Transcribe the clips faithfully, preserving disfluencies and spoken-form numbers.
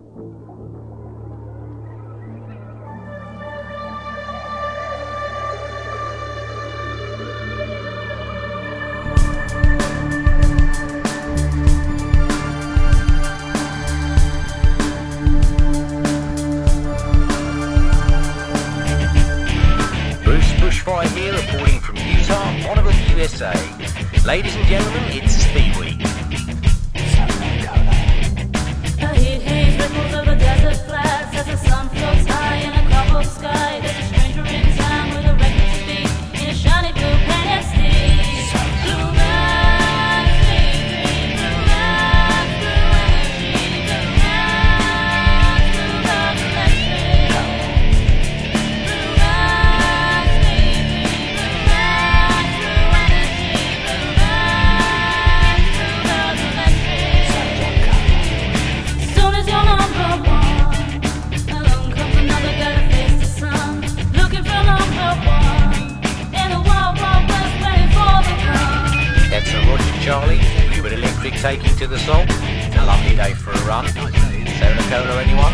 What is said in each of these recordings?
Bushfire here, reporting from Utah, Bonneville, U S A. Ladies and gentlemen, it's Speed Week. The heat haze ripples over desert flats as the sun floats high in a cobbled sky. There's a stranger in town with a reckless speed in a shiny blue painted steed. Blue lights, blue lights, blue energy, blue lights, blue lights electric. Blue lights, blue lights, blue energy, blue lights, blue lights electric. Soon as you're number one, along comes another guy to face the sun, looking for number one in a wild, wild west, ready for the run. That's a Roger Charlie, Hubert Electric taking to the salt. A lovely day for a run. Sarah Cola, anyone?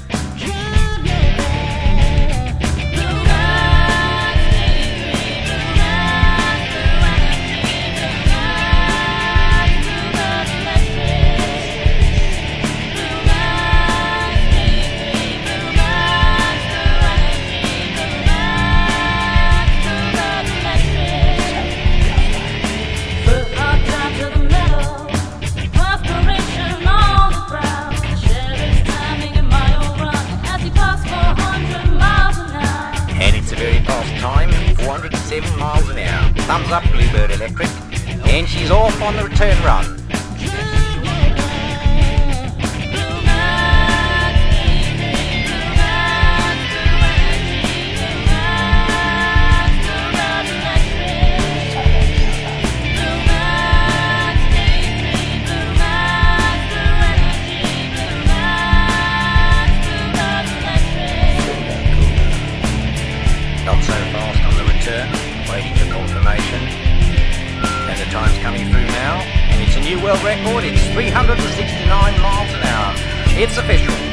four hundred seven miles an hour. Thumbs up, Bluebird Electric. And she's off on the return run. Not so fast on the return, waiting for confirmation. And the time's coming through now, and it's a new world record. It's three hundred sixty-nine miles an hour. It's official.